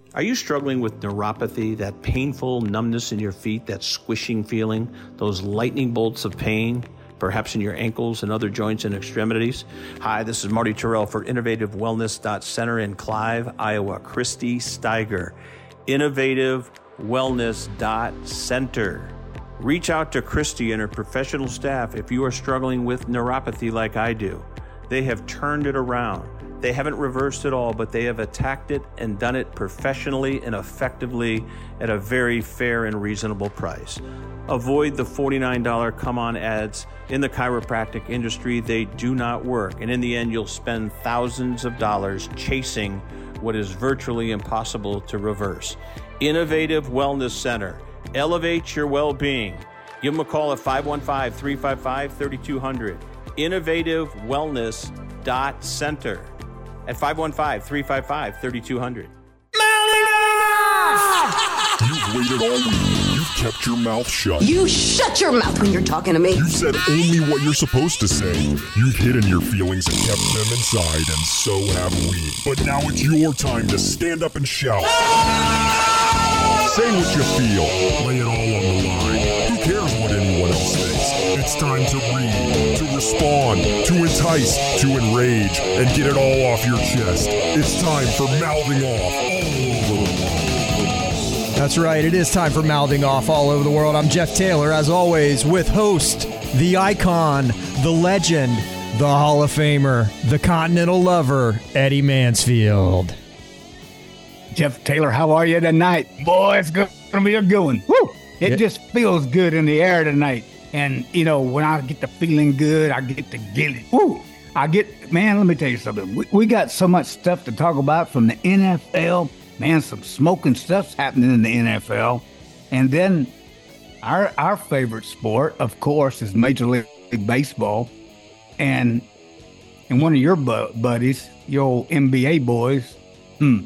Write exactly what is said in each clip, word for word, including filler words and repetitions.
Are you struggling with neuropathy, that painful numbness in your feet, that squishing feeling, those lightning bolts of pain, perhaps in your ankles and other joints and extremities? Hi, this is Marty Terrell for Innovative Wellness Center in Clive, Iowa. Christy Steiger, Innovative Wellness Center. Reach out to Christy and her professional staff if you are struggling with neuropathy like I do. They have turned it around. They haven't reversed it all, but they have attacked it and done it professionally and effectively at a very fair and reasonable price. Avoid the forty-nine dollars come-on ads in the chiropractic industry. They do not work. And in the end, you'll spend thousands of dollars chasing what is virtually impossible to reverse. Innovative Wellness Center. Elevate your well-being. Give them a call at five one five, three five five, three two zero zero. Innovative Wellness Center. At five one five, three five five, three two zero zero. You've waited all week. You've kept your mouth shut. You shut your mouth when you're talking to me. You said only what you're supposed to say. You've hidden your feelings and kept them inside, and so have we. But now it's your time to stand up and shout. Say what you feel. Lay it all on the line. Who cares what anyone else thinks? It's time to read, to respond, to entice, to enrage, and get it all off your chest. It's time for Mouthing Off all over the world. That's right. It is time for Mouthing Off all over the world. I'm Jeff Taylor, as always, with host, the icon, the legend, the Hall of Famer, the Continental Lover, Eddie Mansfield. Jeff Taylor, how are you tonight? Boy, it's going to be a good one. Woo! It yeah. just feels good in the air tonight. And, you know, when I get the feeling good, I get to get it. Woo! I get, man, let me tell you something. We, we got so much stuff to talk about from the N F L. Man, some smoking stuff's happening in the N F L. And then our our favorite sport, of course, is Major League Baseball. And and one of your bu- buddies, your old N B A boys, hmm.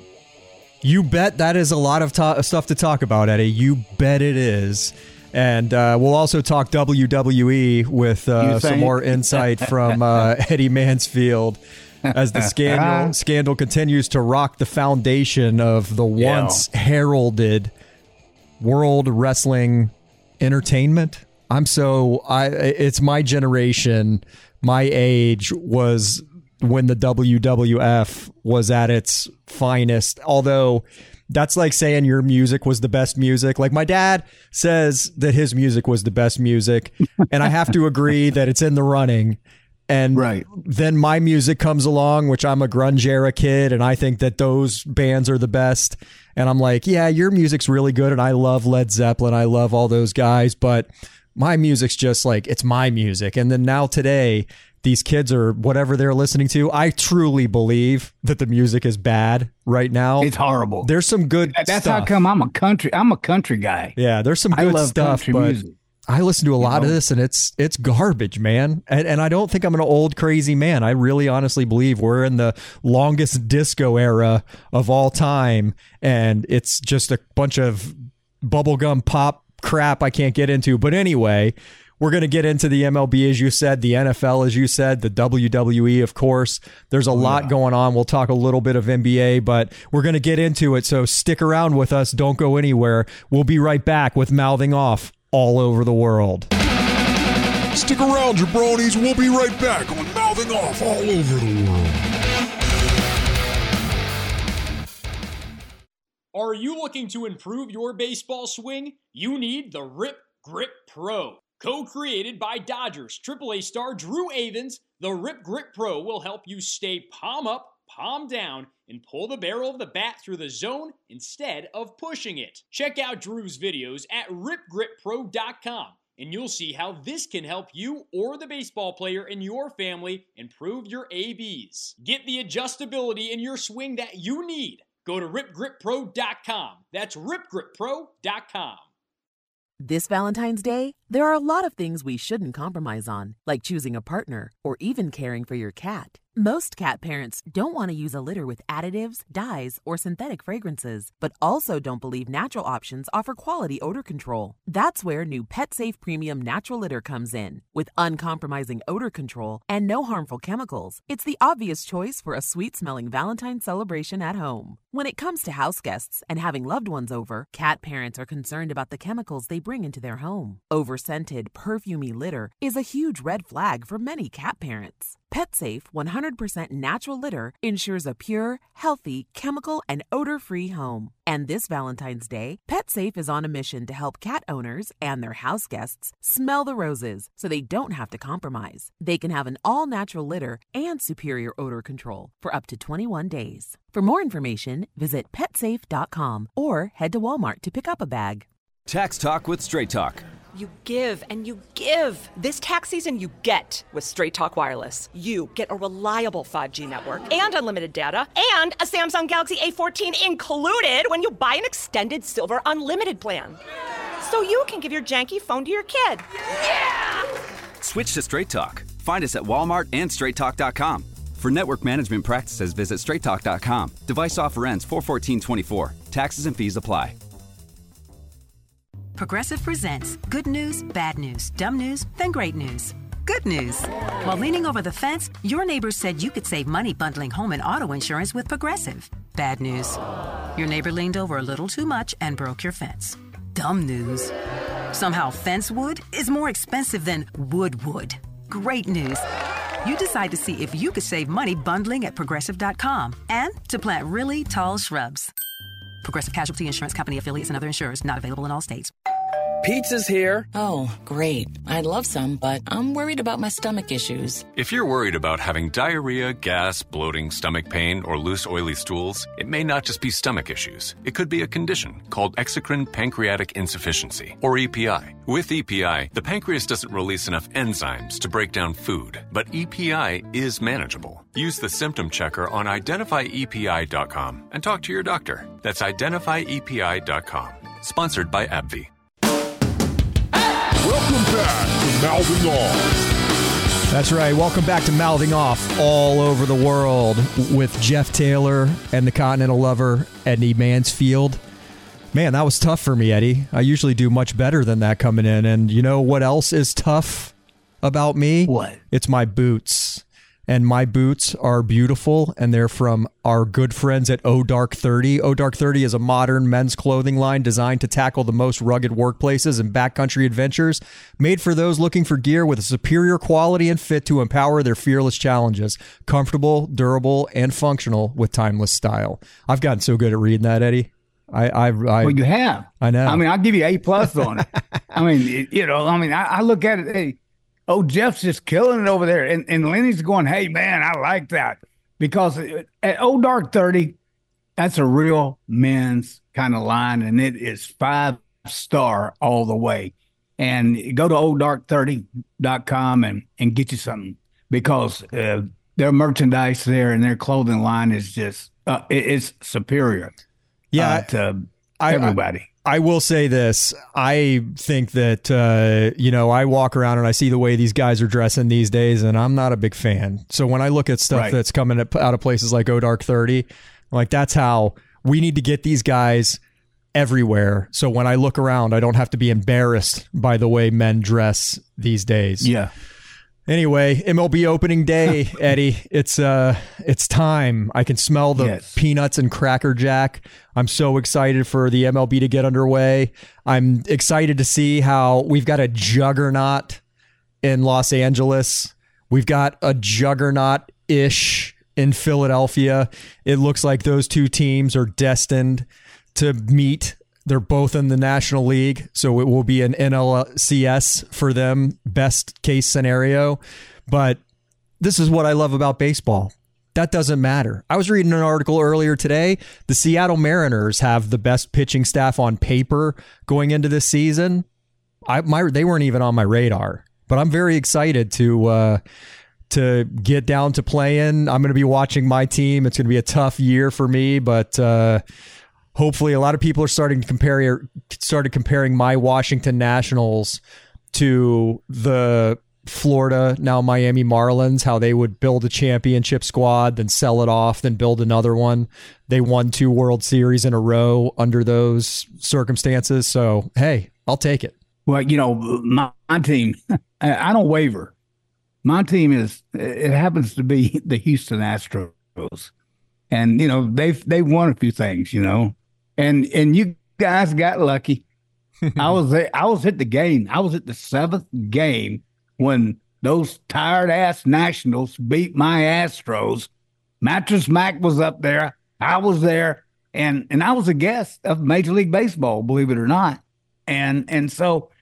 You bet that is a lot of to- stuff to talk about, Eddie. You bet it is. And uh, we'll also talk W W E with uh, some more insight from uh, Eddie Mansfield as the scandal scandal continues to rock the foundation of the once yeah. heralded World Wrestling Entertainment. I'm so I. It's my generation, my age was when the W W F was at its finest. Although that's like saying your music was the best music. Like my dad says that his music was the best music, and I have to agree that it's in the running. And right. then my music comes along, which I'm a grunge era kid, and I think that those bands are the best. And I'm like, yeah, your music's really good, and I love Led Zeppelin. I love all those guys, but my music's just like, it's my music. And then now today, these kids are whatever they're listening to. I truly believe that the music is bad right now. It's horrible. There's some good That's stuff. how come I'm a country. I'm a country guy. Yeah, there's some good I love stuff, country but music. I listen to a lot you know? of this, and it's it's garbage, man. And and I don't think I'm an old crazy man. I really honestly believe we're in the longest disco era of all time, and it's just a bunch of bubblegum pop crap I can't get into. But anyway, we're going to get into the M L B, as you said, the N F L, as you said, the W W E, of course. There's a lot yeah. going on. We'll talk a little bit of N B A, but we're going to get into it. So stick around with us. Don't go anywhere. We'll be right back with Mouthing Off all over the world. Stick around, jabronis. We'll be right back on Mouthing Off all over the world. Are you looking to improve your baseball swing? You need the Rip Grip Pro. Co-created by Dodgers triple A star Drew Avans, the Rip Grip Pro will help you stay palm up, palm down, and pull the barrel of the bat through the zone instead of pushing it. Check out Drew's videos at rip grip pro dot com, and you'll see how this can help you or the baseball player in your family improve your A Bs. Get the adjustability in your swing that you need. Go to rip grip pro dot com. That's rip grip pro dot com. This Valentine's Day, there are a lot of things we shouldn't compromise on, like choosing a partner or even caring for your cat. Most cat parents don't want to use a litter with additives, dyes, or synthetic fragrances, but also don't believe natural options offer quality odor control. That's where new PetSafe Premium Natural Litter comes in. With uncompromising odor control and no harmful chemicals, it's the obvious choice for a sweet-smelling Valentine's celebration at home. When it comes to house guests and having loved ones over, cat parents are concerned about the chemicals they bring into their home. Over-scented, perfumey litter is a huge red flag for many cat parents. PetSafe one hundred percent natural litter ensures a pure, healthy, chemical, and odor-free home. And this Valentine's Day, PetSafe is on a mission to help cat owners and their house guests smell the roses so they don't have to compromise. They can have an all-natural litter and superior odor control for up to twenty-one days. For more information, visit pet safe dot com or head to Walmart to pick up a bag. Tax Talk with Straight Talk. You give and you give. This tax season, you get with Straight Talk Wireless. You get a reliable five G network and unlimited data and a Samsung Galaxy A fourteen included when you buy an extended Silver Unlimited plan. So you can give your janky phone to your kid. Yeah! Switch to Straight Talk. Find us at Walmart and straight talk dot com. For network management practices, visit straight talk dot com. Device offer ends four fourteen twenty-four. Taxes and fees apply. Progressive presents good news, bad news, dumb news, then great news. Good news. While leaning over the fence, your neighbor said you could save money bundling home and auto insurance with Progressive. Bad news. Your neighbor leaned over a little too much and broke your fence. Dumb news. Somehow fence wood is more expensive than wood wood. Great news. You decide to see if you could save money bundling at progressive dot com and to plant really tall shrubs. Progressive Casualty Insurance Company affiliates and other insurers not available in all states. Pizza's here. Oh, great. I'd love some, but I'm worried about my stomach issues. If you're worried about having diarrhea, gas, bloating, stomach pain, or loose, oily stools, it may not just be stomach issues. It could be a condition called exocrine pancreatic insufficiency, or E P I. With E P I, the pancreas doesn't release enough enzymes to break down food, but E P I is manageable. Use the symptom checker on identify E P I dot com and talk to your doctor. That's identify E P I dot com. Sponsored by AbbVie. Welcome back to Mouthing Off. That's right. Welcome back to Mouthing Off all over the world with Jeff Taylor and the Continental Lover, Eddie Mansfield. Man, that was tough for me, Eddie. I usually do much better than that coming in. And you know what else is tough about me? What? It's my boots. And my boots are beautiful, and they're from our good friends at O Dark thirty. O Dark thirty is a modern men's clothing line designed to tackle the most rugged workplaces and backcountry adventures, made for those looking for gear with a superior quality and fit to empower their fearless challenges. Comfortable, durable, and functional with timeless style. I've gotten so good at reading that, Eddie. I, I, I well, you have. I know. I mean, I'll give you A plus on it. I mean, you know, I mean, I, I look at it. Hey, oh, Jeff's just killing it over there. And, and Lenny's going, hey, man, I like that. Because at O Dark thirty, that's a real men's kind of line, and it is five star all the way. And go to O Dark thirty dot com and, and get you something, because uh, their merchandise there and their clothing line is just, uh, it, it's superior yeah, uh, to I, everybody. I, I will say this. I think that, uh, you know, I walk around and I see the way these guys are dressing these days, and I'm not a big fan. So when I look at stuff right. that's coming out of places like O Dark thirty, I'm like, that's how we need to get these guys everywhere. So when I look around, I don't have to be embarrassed by the way men dress these days. Yeah. Anyway, M L B opening day, Eddie. It's uh, it's time. I can smell the yes. peanuts and Cracker Jack. I'm so excited for the M L B to get underway. I'm excited to see how we've got a juggernaut in Los Angeles. We've got a juggernaut-ish in Philadelphia. It looks like those two teams are destined to meet. They're both in the National League, so it will be an N L C S for them, best case scenario. But this is what I love about baseball. That doesn't matter. I was reading an article earlier today. The Seattle Mariners have the best pitching staff on paper going into this season. I my they weren't even on my radar, but I'm very excited to uh, to get down to playing. I'm going to be watching my team. It's going to be a tough year for me, but. Uh, Hopefully, a lot of people are starting to compare, started comparing my Washington Nationals to the Florida, now Miami Marlins, how they would build a championship squad, then sell it off, then build another one. They won two World Series in a row under those circumstances. So, hey, I'll take it. Well, you know, my, my team, I don't waver. My team is, it happens to be the Houston Astros. And, you know, they've, they've won a few things, you know, and, and you guys got lucky. I was there, I was at the game. I was at the seventh game when those tired ass Nationals beat my Astros. Mattress Mac was up there. I was there, and and I was a guest of Major League Baseball, believe it or not. And and so,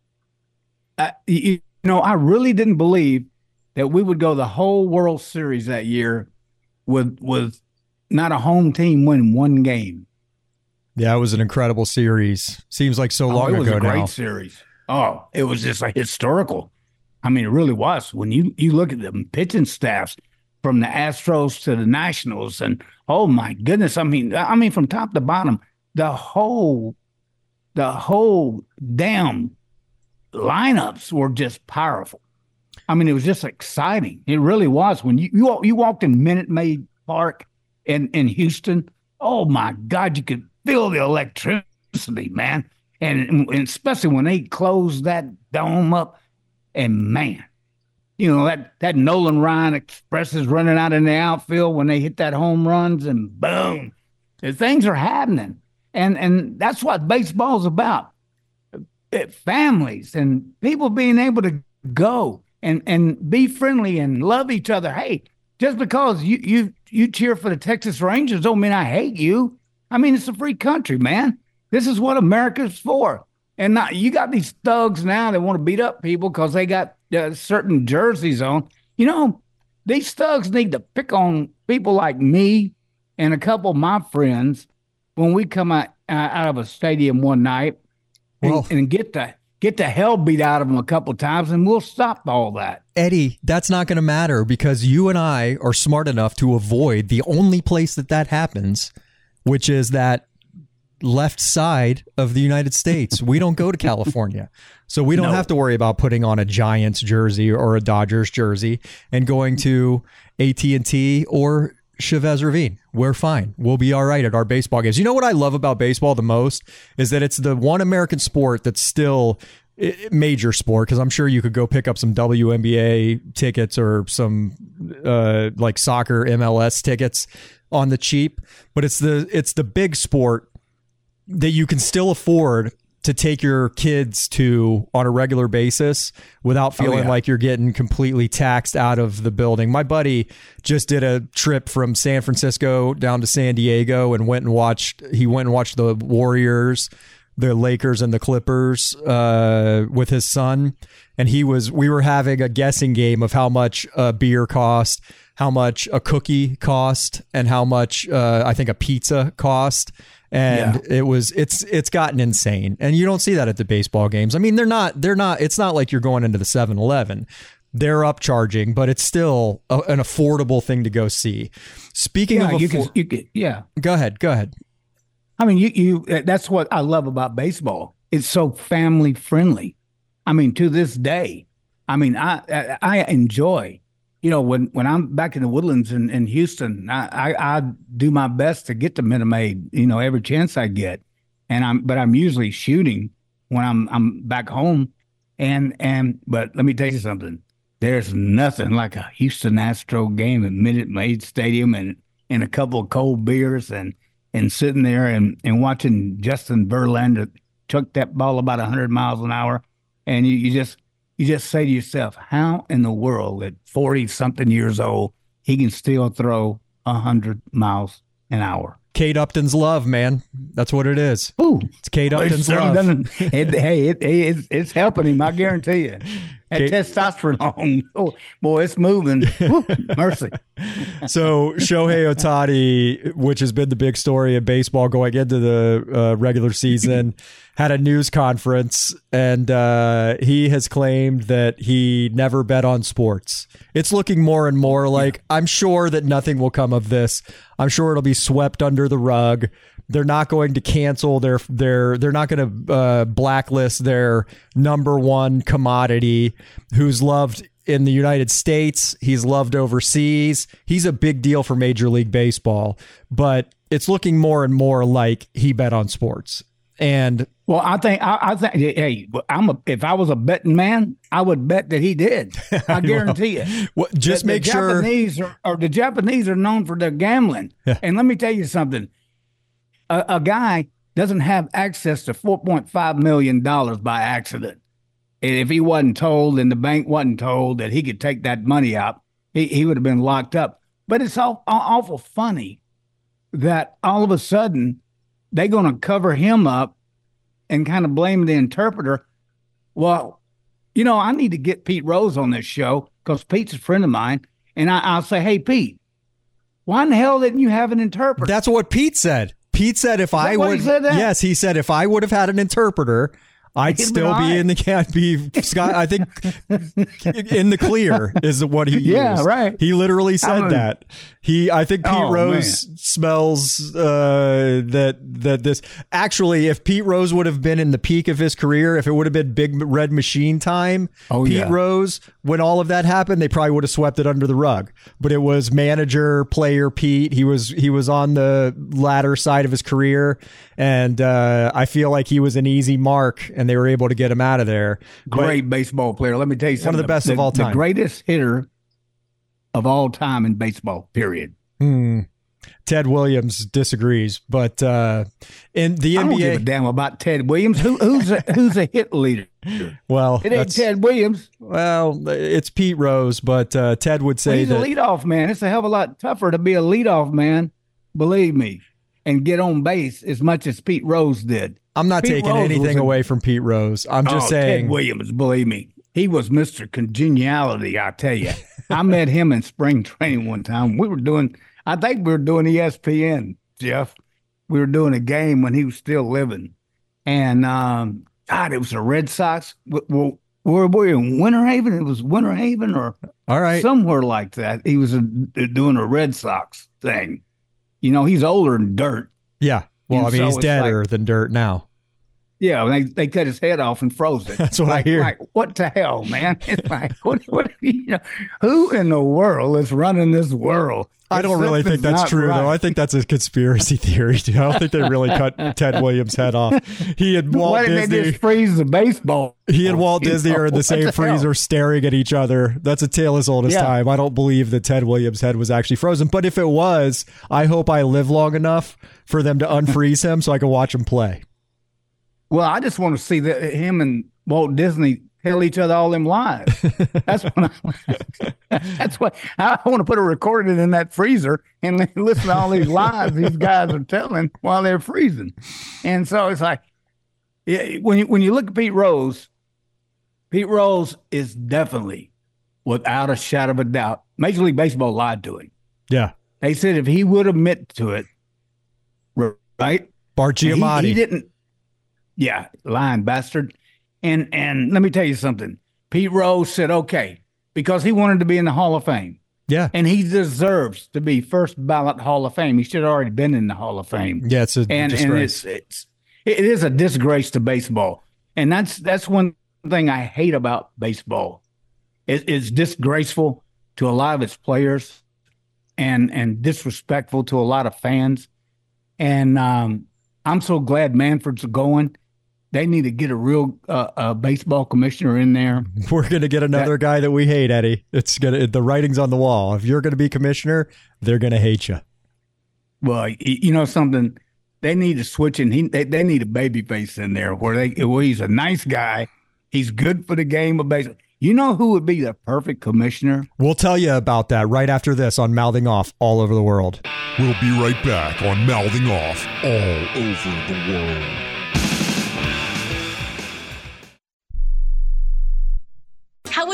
uh, you, you know, I really didn't believe that we would go the whole World Series that year with with not a home team win one game. Yeah, it was an incredible series. Seems like so long ago now. Oh, it was a great now. series. Oh, it was just like historical. I mean, it really was. When you, you look at the pitching staffs from the Astros to the Nationals, and oh my goodness, I mean, I mean, from top to bottom, the whole, the whole damn lineups were just powerful. I mean, it was just exciting. It really was. When you you, you walked in Minute Maid Park in, in Houston, oh my God, you could feel the electricity, man. And, and especially when they closed that dome up. And man, you know, that, that Nolan Ryan Express is running out in the outfield when they hit that home runs, and boom, the things are happening. And and that's what baseball's about. It, families and people being able to go and, and be friendly and love each other. Hey, just because you, you, you cheer for the Texas Rangers don't mean I hate you. I mean, it's a free country, man. This is what America's for. And not, you got these thugs now that want to beat up people because they got uh, certain jerseys on. You know, these thugs need to pick on people like me and a couple of my friends when we come out, uh, out of a stadium one night and, well, and get the get the hell beat out of them a couple of times, and we'll stop all that. Eddie, that's not going to matter because you and I are smart enough to avoid the only place that that happens, which is that left side of the United States. We don't go to California. So we don't no. have to worry about putting on a Giants jersey or a Dodgers jersey and going to A T and T or Chavez Ravine. We're fine. We'll be all right at our baseball games. You know what I love about baseball the most is that it's the one American sport that's still major sport, because I'm sure you could go pick up some W N B A tickets or some uh, like soccer M L S tickets on the cheap, but it's the it's the big sport that you can still afford to take your kids to on a regular basis without feeling oh, yeah. like you're getting completely taxed out of the building. My buddy just did a trip from San Francisco down to San Diego and went and watched, he went and watched the Warriors, the Lakers and the Clippers uh, with his son. And he was, we were having a guessing game of how much a beer cost, how much a cookie cost, and how much uh, I think a pizza cost. And yeah. it was, it's, it's gotten insane. And you don't see that at the baseball games. I mean, they're not, they're not, it's not like you're going into the seven eleven. They're upcharging, but it's still a, an affordable thing to go see. Speaking yeah, of, you affor- can, you can, yeah, go ahead, go ahead. I mean, you, you, that's what I love about baseball. It's so family friendly. I mean, to this day, I mean, I, I, I enjoy, you know, when, when I'm back in the Woodlands in, in Houston, I, I, I do my best to get to Minute Maid, you know, every chance I get. And I'm, but I'm usually shooting when I'm, I'm back home. And, and, but let me tell you something. There's nothing like a Houston Astro game at Minute Maid Stadium and, and a couple of cold beers and, and sitting there and, and watching Justin Verlander chuck that ball about one hundred miles an hour. And you, you just, you just say to yourself, how in the world at forty-something years old, he can still throw one hundred miles an hour? Kate Upton's love, man. That's what it is. Ooh, it's Kate Upton's it love. It, hey, it, it's, it's helping him, I guarantee you. That Kate, testosterone, oh, boy, it's moving. Woo, mercy. So Shohei Ohtani, which has been the big story of baseball going into the uh, regular season, had a news conference, and uh, he has claimed that he never bet on sports. It's looking more and more like, I'm sure that nothing will come of this. I'm sure it'll be swept under the rug. They're not going to cancel their their. They're not going to uh, blacklist their number one commodity, who's loved in the United States. He's loved overseas. He's a big deal for Major League Baseball, but it's looking more and more like he bet on sports. And well, I think I, I think hey, I'm a, if I was a betting man, I would bet that he did. I guarantee well, you. Well, just the, make the sure. Japanese are, or the Japanese are known for their gambling. Yeah. And let me tell you something. A, a guy doesn't have access to four point five million dollars by accident. And if he wasn't told and the bank wasn't told that he could take that money out, he, he would have been locked up. But it's all, awful funny that all of a sudden they're going to cover him up and kind of blame the interpreter. Well, you know, I need to get Pete Rose on this show because Pete's a friend of mine. And I, I'll say, hey, Pete, why in the hell didn't you have an interpreter? That's what Pete said. Pete said if I would, he said that? yes, he said if I would have had an interpreter, I'd still be in the can't be Scott. I think in the clear is what he yeah, used. right. He literally said I'm a, that. He, I think Pete oh, Rose man. smells uh, that that this actually. If Pete Rose would have been in the peak of his career, if it would have been Big Red Machine time, oh, Pete yeah. Rose, when all of that happened, they probably would have swept it under the rug. But it was manager, player Pete. He was he was on the latter side of his career, and uh, I feel like he was an easy mark, and they were able to get him out of there. Great but baseball player. Let me tell you something. One of the best the, of all time. The greatest hitter of all time in baseball, period. Hmm. Ted Williams disagrees, but uh, in the N B A, I don't give a damn about Ted Williams. Who, who's a, who's a hit leader? Well, it ain't Ted Williams. Well, it's Pete Rose, but uh, Ted would say well, he's that a leadoff man. It's a hell of a lot tougher to be a leadoff man, believe me, and get on base as much as Pete Rose did. I'm not Pete taking Rose anything a, away from Pete Rose. I'm just oh, saying. Ted Williams, believe me, he was Mister Congeniality. I tell you, I met him in spring training one time. We were doing, I think we were doing E S P N, Jeff. We were doing a game when he was still living, and um, God, it was the Red Sox. Well, were we in Winter Haven? It was Winter Haven or all right, somewhere like that. He was a, doing a Red Sox thing. You know, he's older than dirt. Yeah. Well, and I mean, so he's deader like, than dirt now. Yeah, they they cut his head off and froze it. That's what like, I hear. Like, what the hell, man? It's like, what, what, you know, who in the world is running this world? I don't really think that's true, right. though. I think that's a conspiracy theory. I don't think they really cut Ted Williams' head off. He and Walt Why didn't Disney they just freeze the baseball? He and Walt Disney know, are in the same the freezer hell? staring at each other. That's a tale as old as yeah. time. I don't believe that Ted Williams' head was actually frozen. But if it was, I hope I live long enough for them to unfreeze him so I can watch him play. Well, I just want to see that him and Walt Disney tell each other all them lies. That's what I, that's what I want to put a recording in that freezer and listen to all these lies these guys are telling while they're freezing. And so it's like, yeah, when you, when you look at Pete Rose, Pete Rose is definitely, without a shadow of a doubt, Major League Baseball lied to him. Yeah. They said if he would admit to it, right? Bart Giamatti. He, he didn't. Yeah, lying bastard. And and let me tell you something. Pete Rose said, okay, because he wanted to be in the Hall of Fame. Yeah. And he deserves to be first ballot Hall of Fame. He should have already been in the Hall of Fame. Yeah, it's a and, disgrace. And it's, it's, it is a disgrace to baseball. And that's that's one thing I hate about baseball. It, it's disgraceful to a lot of its players and, and disrespectful to a lot of fans. And um, I'm so glad Manfred's going. They need to get a real uh, uh, baseball commissioner in there. We're going to get another that, guy that we hate, Eddie. It's gonna the writing's on the wall. If you're going to be commissioner, they're going to hate you. Well, you know something, they need to switch, and he they, they need a baby face in there where they where he's a nice guy. He's good for the game of baseball. You know who would be the perfect commissioner? We'll tell you about that right after this on Mouthing Off All Over the World. We'll be right back on Mouthing Off All Over the World. How would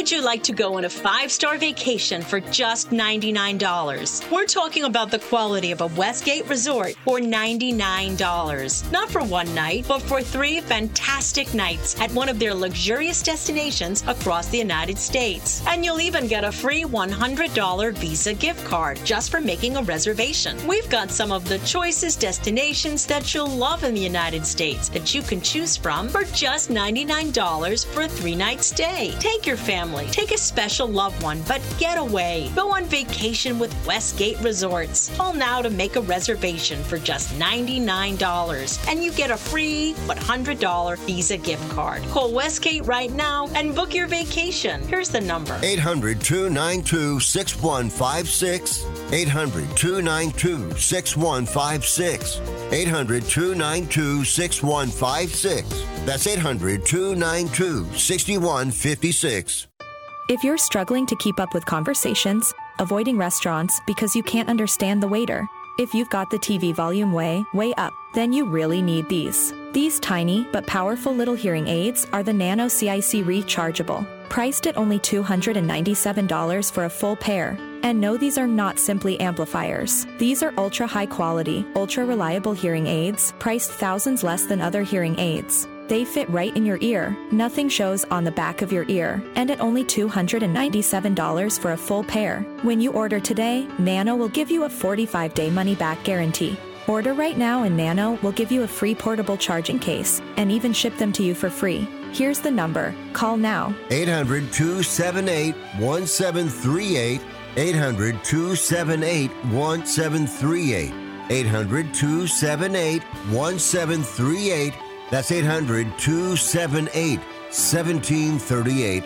would you like to go on a five-star vacation for just ninety-nine dollars? We're talking about the quality of a Westgate resort for ninety-nine dollars. Not for one night, but for three fantastic nights at one of their luxurious destinations across the United States. And you'll even get a free one hundred dollars Visa gift card just for making a reservation. We've got some of the choicest destinations that you'll love in the United States that you can choose from for just ninety-nine dollars for a three-night stay. Take your family, take a special loved one, but get away. Go on vacation with Westgate Resorts. Call now to make a reservation for just ninety-nine dollars, and you get a free one hundred dollars Visa gift card. Call Westgate right now and book your vacation. Here's the number. eight hundred, two nine two, six one five six. eight hundred, two nine two, six one five six. eight hundred, two nine two, six one five six. That's eight hundred, two nine two, six one five six. If you're struggling to keep up with conversations, avoiding restaurants because you can't understand the waiter, if you've got the T V volume way, way up, then you really need these. These tiny but powerful little hearing aids are the Nano C I C Rechargeable, priced at only two hundred ninety-seven dollars for a full pair. And no, these are not simply amplifiers. These are ultra high quality, ultra reliable hearing aids, priced thousands less than other hearing aids. They fit right in your ear, nothing shows on the back of your ear, and at only two hundred ninety-seven dollars for a full pair. When you order today, Nano will give you a forty-five day money-back guarantee. Order right now and Nano will give you a free portable charging case and even ship them to you for free. Here's the number. Call now. eight hundred, two seven eight, one seven three eight. eight hundred, two seven eight, one seven three eight. eight hundred, two seven eight, one seven three eight. That's eight hundred, two seven eight, one seven three eight.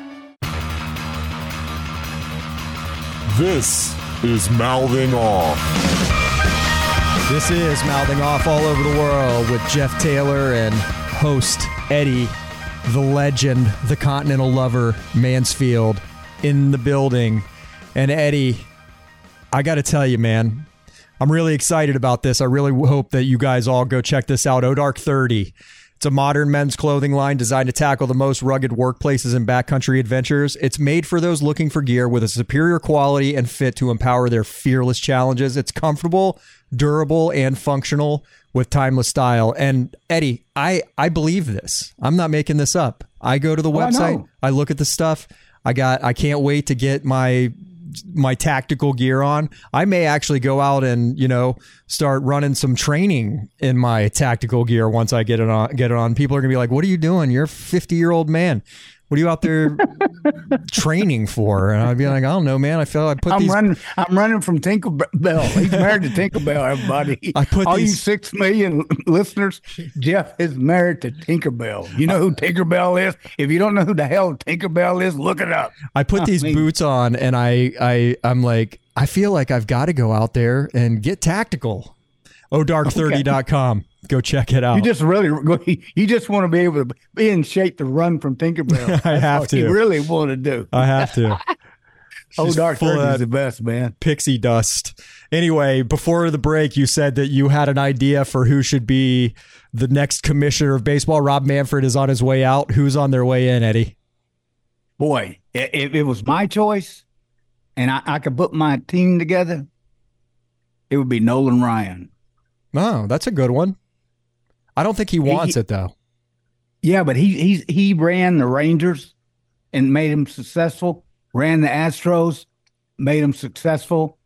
This is Mouthing Off. This is Mouthing Off all over the world with Jeff Taylor and host Eddie, the legend, the continental lover, Mansfield, in the building. And Eddie, I got to tell you, man, I'm really excited about this. I really hope that you guys all go check this out. Odark thirty. It's a modern men's clothing line designed to tackle the most rugged workplaces and backcountry adventures. It's made for those looking for gear with a superior quality and fit to empower their fearless challenges. It's comfortable, durable, and functional with timeless style. And Eddie, I, I believe this. I'm not making this up. I go to the oh, website. I, I look at the stuff. I got. I can't wait to get my my tactical gear on. I may actually go out and, you know, start running some training in my tactical gear once I get it on. Get it on. People are gonna be like, "What are you doing? You're a fifty year old man. What are you out there training for?" And I'd be like, "I don't know, man. I feel I put I'm these." running. I'm running from Tinkerbell. He's married to Tinkerbell. Everybody, I put all these... you six million listeners. Jeff is married to Tinkerbell. You know who Tinkerbell is? If you don't know who the hell Tinkerbell is, look it up. I put these I mean, boots on, and I, I, I'm like, I feel like I've got to go out there and get tactical. O dark thirty dot com. Okay. Go check it out. You just really, you just want to be able to be in shape to run from Tinkerbell. That's I have what to. You really want to do. I have to. Oh, Dark thirty is the best, man. Pixie dust. Anyway, before the break, you said that you had an idea for who should be the next commissioner of baseball. Rob Manfred is on his way out. Who's on their way in, Eddie? Boy, if it was my choice and I, I could put my team together, it would be Nolan Ryan. Oh, that's a good one. I don't think he wants he, it, though. Yeah, but he he he ran the Rangers and made them successful. Ran the Astros, made them successful.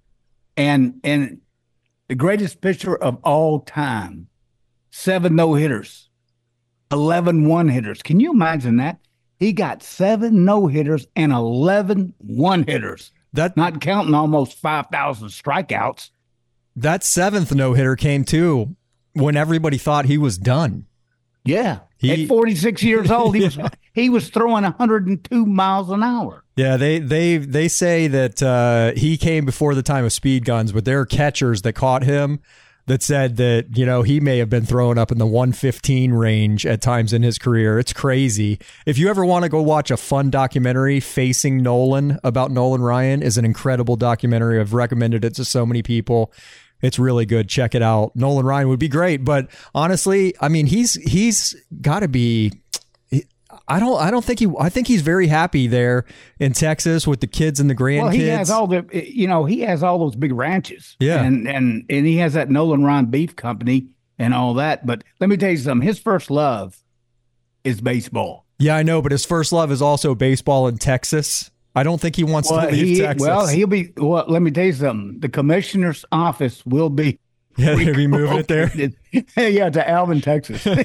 And and the greatest pitcher of all time, seven no-hitters, eleven one-hitters. Can you imagine that? He got seven no-hitters and eleven one-hitters. That, not counting almost five thousand strikeouts. That seventh no-hitter came, too, when everybody thought he was done. Yeah. He, At forty-six years old, he was yeah. he was throwing one hundred two miles an hour. Yeah, they they they say that uh, he came before the time of speed guns, but there are catchers that caught him that said that, you know, he may have been throwing up in the one fifteen range at times in his career. It's crazy. If you ever want to go watch a fun documentary, Facing Nolan, about Nolan Ryan, is an incredible documentary. I've recommended it to so many people. It's really good. Check it out. Nolan Ryan would be great. But honestly, I mean, he's he's got to be, I don't. I don't think he. I think he's very happy there in Texas with the kids and the grandkids. Well, he has all the. You know, he has all those big ranches. Yeah, and and and he has that Nolan Ryan Beef Company and all that. But let me tell you something. His first love is baseball. Yeah, I know, but his first love is also baseball in Texas. I don't think he wants well, to leave he, Texas. Well, he'll be. Well, let me tell you something. The commissioner's office will be. Yeah, they'll be moving it there. Yeah, to Alvin, Texas. So.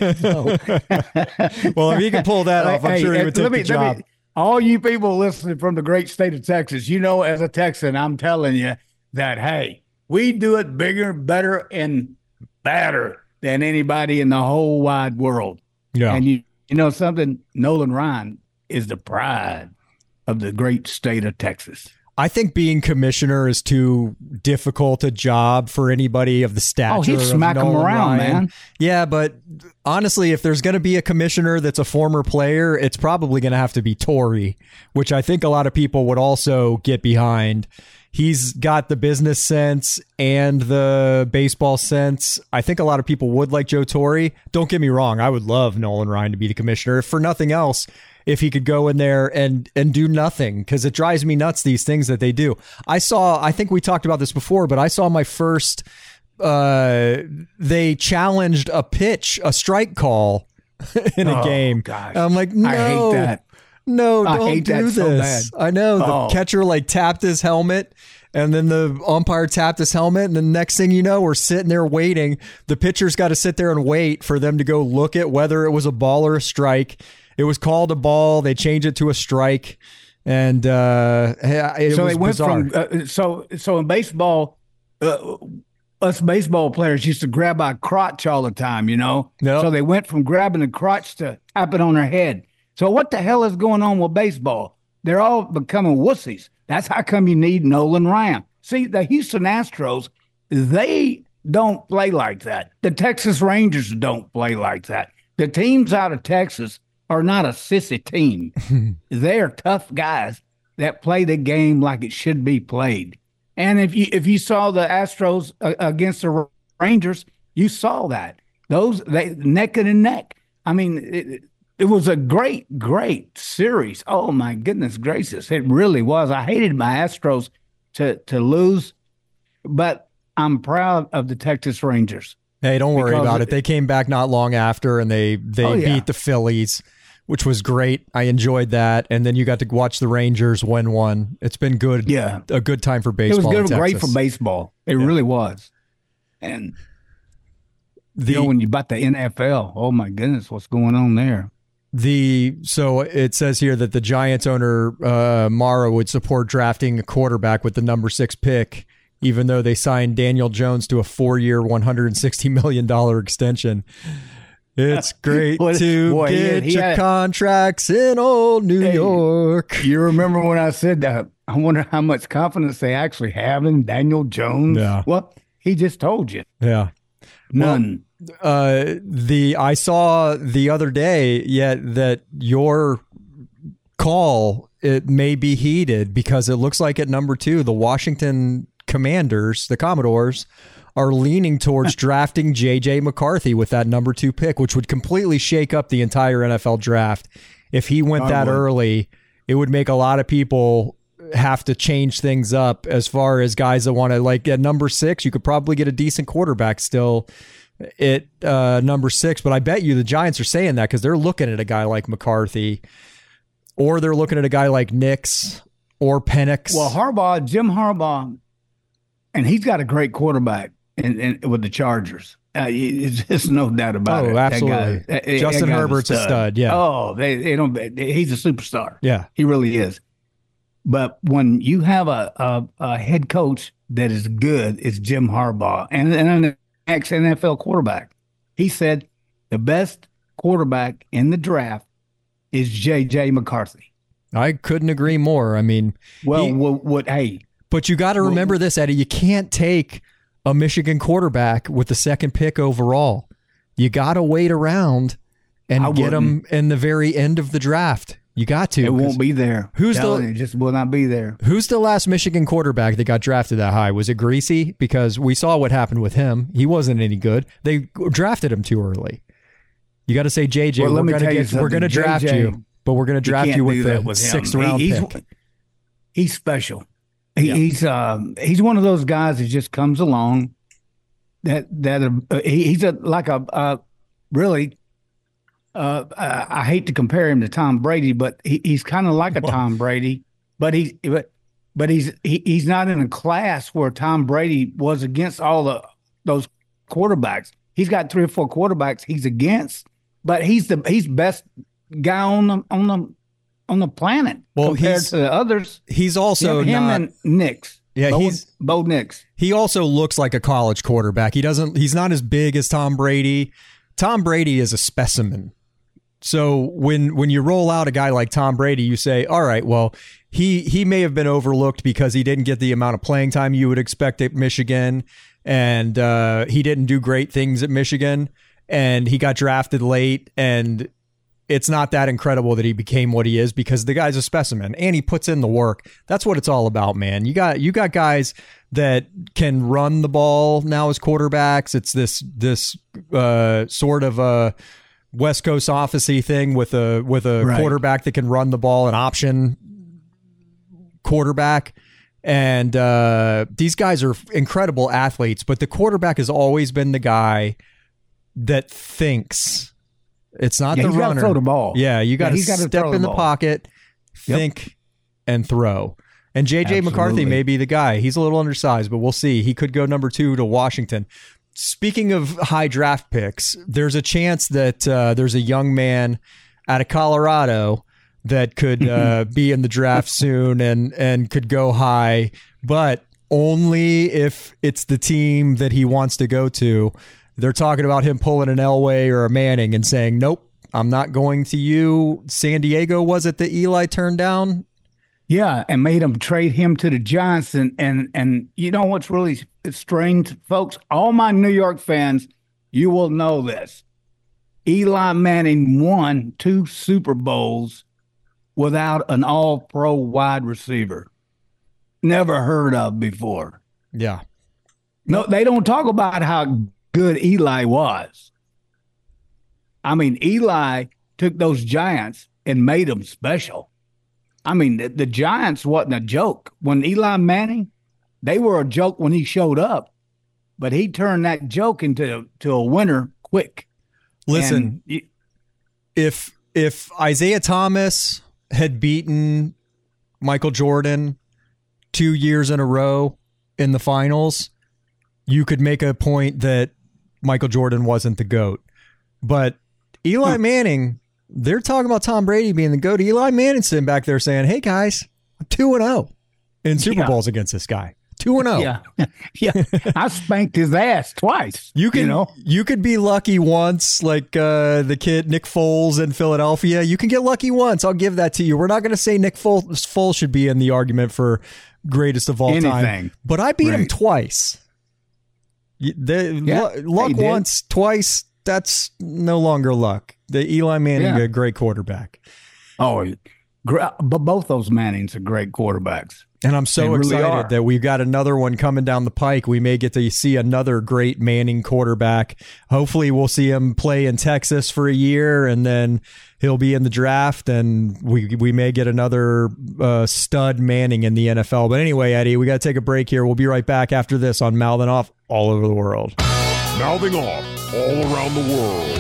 Well, if he can pull that off, I'm hey, sure he would take me, the job. Me, all you people listening from the great state of Texas, you know, as a Texan, I'm telling you that, hey, we do it bigger, better, and better than anybody in the whole wide world. Yeah. And you, you know something? Nolan Ryan is the pride of the great state of Texas. I think being commissioner is too difficult a job for anybody of the stature. Oh, he'd smack him around, man. Yeah, but honestly, if there's going to be a commissioner that's a former player, it's probably going to have to be Torey, which I think a lot of people would also get behind. He's got the business sense and the baseball sense. I think a lot of people would like Joe Torre. Don't get me wrong. I would love Nolan Ryan to be the commissioner. If for nothing else, if he could go in there and and do nothing, because it drives me nuts, these things that they do. I saw, I think we talked about this before, but I saw my first, uh, they challenged a pitch, a strike call in a oh, game. Gosh. I'm like, no. I hate that. No, I don't hate do that this. so bad. I know. The Oh. catcher like tapped his helmet, and then the umpire tapped his helmet, and the next thing you know, we're sitting there waiting. The pitcher's got to sit there and wait for them to go look at whether it was a ball or a strike. It was called a ball. They changed it to a strike, and uh, it so was they went bizarre. from uh, so so in baseball, uh, us baseball players used to grab our crotch all the time, you know. Yep. So they went from grabbing the crotch to tapping on their head. So what the hell is going on with baseball? They're all becoming wussies. That's how come you need Nolan Ryan. See, the Houston Astros, they don't play like that. The Texas Rangers don't play like that. The teams out of Texas are not a sissy team. They're tough guys that play the game like it should be played. And if you if you saw the Astros uh, against the Rangers, you saw that. Those they neck and neck. I mean, it, it was a great, great series. Oh my goodness gracious, it really was. I hated my Astros to to lose, but I'm proud of the Texas Rangers. Hey, don't worry about it, it. They came back not long after, and they they oh, yeah. beat the Phillies, which was great. I enjoyed that. And then you got to watch the Rangers win one. It's been good. Yeah. A good time for baseball. It was good, in great Texas. for baseball. It yeah. really was. And the, you know, when you bought the N F L, oh my goodness, what's going on there? The so it says here that the Giants owner uh, Mara would support drafting a quarterback with the number six pick, even though they signed Daniel Jones to a four-year, one hundred sixty million dollars extension. It's great what, to boy, get he, he your had, contracts in old New hey, York. You remember when I said that? I wonder how much confidence they actually have in Daniel Jones. Yeah. Well, he just told you. Yeah. None. Well, uh, the I saw the other day yet that your call, it may be heated because it looks like at number two, the Washington Commanders, the Commodores, are leaning towards drafting J J McCarthy with that number two pick, which would completely shake up the entire N F L draft. If he went that early, it would make a lot of people have to change things up as far as guys that want to, like at number six, you could probably get a decent quarterback still at uh, number six. But I bet you the Giants are saying that because they're looking at a guy like McCarthy, or they're looking at a guy like Nix or Penix. Well, Harbaugh, Jim Harbaugh, and he's got a great quarterback in, in, with the Chargers. Uh, there's no doubt about oh, it. Oh, absolutely. That guy, Justin that Herbert's a stud. a stud. Yeah. Oh, they, they don't. He's a superstar. Yeah, he really is. But when you have a, a, a head coach that is good, it's Jim Harbaugh, and, and an ex-N F L quarterback. He said the best quarterback in the draft is J J McCarthy. I couldn't agree more. I mean, well, he, what, what? Hey, but you got to remember well, this, Eddie. You can't take a Michigan quarterback with the second pick overall. You got to wait around and I get him in the very end of the draft. You got to. It won't be there. Who's the? It just will not be there. Who's the last Michigan quarterback that got drafted that high? Was it Greasy? Because we saw what happened with him. He wasn't any good. They drafted him too early. You got to say J J. Well, we're let me gonna tell you get, we're going to something. draft J J, you, but we're going to draft you you with do the that with him. sixth He- round he's, pick. He's special. He, Yeah. He's um he's one of those guys that just comes along. That that uh, he, he's a like a uh, really. Uh, I, I hate to compare him to Tom Brady, but he, he's kind of like a Tom Brady. But he but but he's he, he's not in a class where Tom Brady was against all the those quarterbacks. He's got three or four quarterbacks he's against, but he's the he's best guy on the on the on the planet Well, compared he's- to the others. He's also him, him not. and Nix. Yeah, Bo, he's- Bo Nix. He also looks like a college quarterback. He doesn't. He's not as big as Tom Brady. Tom Brady is a specimen. So when when you roll out a guy like Tom Brady, you say, all right, well, he he may have been overlooked because he didn't get the amount of playing time you would expect at Michigan, and uh, he didn't do great things at Michigan, and he got drafted late, and it's not that incredible that he became what he is because the guy's a specimen and he puts in the work. That's what it's all about, man. You got you got guys that can run the ball now as quarterbacks. It's this this uh, sort of a West Coast office-y thing with a with a Right. quarterback that can run the ball, an option quarterback. And uh, these guys are incredible athletes, but the quarterback has always been the guy that thinks. It's not Yeah, the he's gotta runner. throw the ball. Yeah, you got Yeah, to he's gotta step throw the in the ball. pocket, Yep. think, and throw. And J J McCarthy Absolutely. may be the guy. He's a little undersized, but we'll see. He could go number two to Washington. Speaking of high draft picks, there's a chance that uh, there's a young man out of Colorado that could uh, be in the draft soon and and could go high, but only if it's the team that he wants to go to. They're talking about him pulling an Elway or a Manning and saying, nope, I'm not going to you. San Diego, was it that Eli turned down? Yeah, and made him trade him to the Giants. And and and you know what's really strange, folks? All my New York fans, you will know this. Eli Manning won two Super Bowls without an all-pro wide receiver. Never heard of before. Yeah. No, they don't talk about how good Eli was. I mean, Eli took those Giants and made them special. I mean, the, the Giants wasn't a joke. When Eli Manning, they were a joke when he showed up, but he turned that joke into to a winner quick. Listen, And you- if if Isaiah Thomas had beaten Michael Jordan two years in a row in the finals, you could make a point that Michael Jordan wasn't the GOAT. But Eli Manning, they're talking about Tom Brady being the GOAT. Eli Manning's sitting back there saying, hey, guys, I'm two and oh in Super Yeah. Bowls against this guy. two and oh. Yeah. Yeah. I spanked his ass twice. You can you know? you could be lucky once, like uh, the kid Nick Foles in Philadelphia. You can get lucky once. I'll give that to you. We're not going to say Nick Foles, Foles should be in the argument for greatest of all time, Anything. but I beat him Right. twice. You- The, Yeah, lu- luck he did. once, twice. That's no longer luck. The Eli Manning, Yeah. a great quarterback, Oh, gr- but both those Mannings are great quarterbacks. and I'm so They really excited are. that we've got another one coming down the pike. We may get to see another great Manning quarterback. Hopefully, we'll see him play in Texas for a year, and then he'll be in the draft, and we we may get another uh, stud Manning in the N F L. But anyway, Eddie, we got to take a break here. We'll be right back after this on Mouthing Off all over the world. Mouthing off all around the world.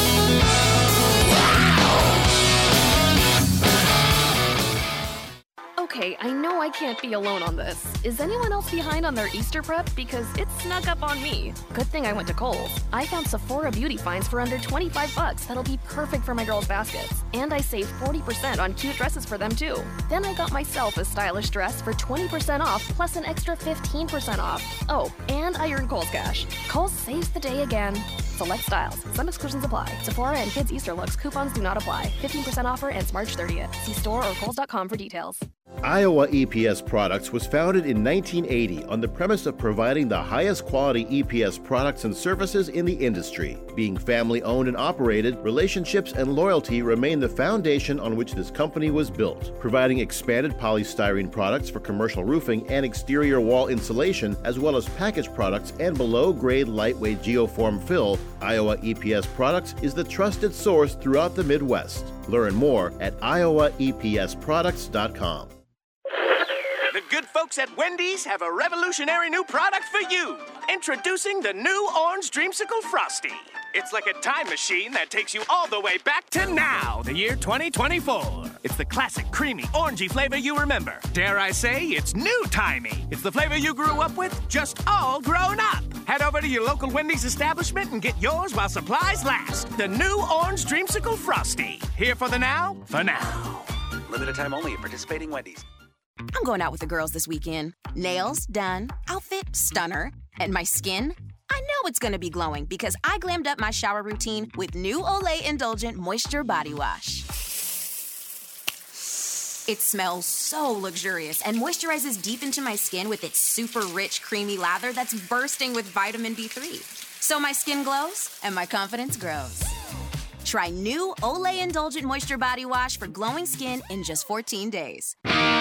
Okay, I know I can't be alone on this. Is anyone else behind on their Easter prep? Because it snuck up on me. Good thing I went to Kohl's. I found Sephora beauty finds for under twenty-five bucks that'll be perfect for my girls' baskets. And I saved forty percent on cute dresses for them too. Then I got myself a stylish dress for twenty percent off plus an extra fifteen percent off. Oh, and I earned Kohl's Cash. Kohl's saves the day again. Select styles. Some exclusions apply. Sephora and kids' Easter looks coupons do not apply. fifteen percent offer ends March thirtieth. See store or kohls dot com for details. Iowa E P S Products was founded in nineteen eighty on the premise of providing the highest quality E P S products and services in the industry. Being family-owned and operated, relationships and loyalty remain the foundation on which this company was built. Providing expanded polystyrene products for commercial roofing and exterior wall insulation, as well as packaged products and below-grade lightweight geoform fill, Iowa E P S Products is the trusted source throughout the Midwest. Learn more at iowa e p s products dot com. The good folks at Wendy's have a revolutionary new product for you. Introducing the new Orange Dreamsicle Frosty. It's like a time machine that takes you all the way back to now, the year twenty twenty-four. It's the classic, creamy, orangey flavor you remember. Dare I say, it's new-timey. It's the flavor you grew up with, just all grown up. Head over to your local Wendy's establishment and get yours while supplies last. The new Orange Dreamsicle Frosty. Here for the now, for now. Limited time only at participating Wendy's. I'm going out with the girls this weekend. Nails done, outfit stunner, and my skin, I know it's going to be glowing because I glammed up my shower routine with new Olay Indulgent Moisture Body Wash. It smells so luxurious and moisturizes deep into my skin with its super rich, creamy lather that's bursting with vitamin B three. So my skin glows and my confidence grows. Try new Olay Indulgent Moisture Body Wash for glowing skin in just fourteen days.